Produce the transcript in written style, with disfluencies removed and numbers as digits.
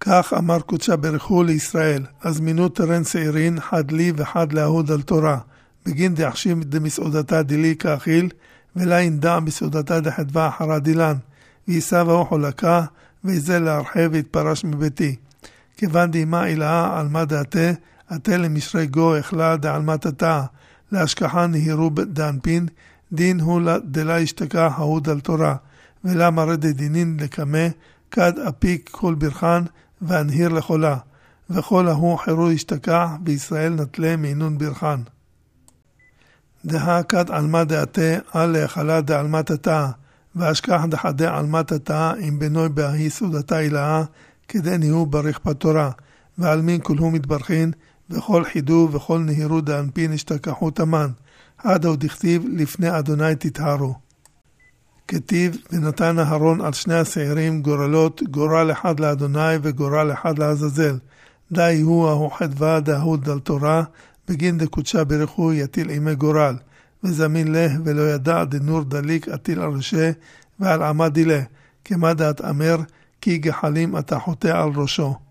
כך אמר קודשה ברכו לישראל, הזמינו תרן שעירין, חד לי וחד להוד על תורה, בגין דחשים דמסעודתה דילי כאכיל, ולה ינדע בסעודתה דחדווה אחרה דילן, ויסה והוא חולקה, ויזה להרחב והתפרש מביתי. כיוון דימה אילאה על מה דעתה, עתה למשרי גו החלה דעלמה תתה, להשכחה נהירו דאנפין, דין הוא דלה השתקה ההוד על תורה, ולה מרד דינין לקמה, כד אפיק כל ברחן, והנהיר לחולה, וכל ההוא חירו השתקע, וישראל נטלה מעינון ברחן. דהה כד עלמה דעתה, על להחלה דעלמה תתה, והשכח דחדה עלמה תתה, עם בנוי בהי סעודתה אילאה, כדי ניהו בריך בתורה, ועל מין כולהו מתברכין, וכל חידו וכל נהירו דאנפין השתכחו תמן, עד עוד דכתיב לפני אדוני תתהרו. כתיב ונתן אהרון על שני השעירים גורלות, גורל אחד לאדוני וגורל אחד לעזאזל. די הוא ההוא חדווה דהוד על תורה, בגין דקודשה ברכו יטיל עמי גורל, וזמין לה ולא ידע דנור דליק אטיל על ראשה ועל עמה דילה, כמה דעת אמר כי גחלים אתה חוטא על ראשו.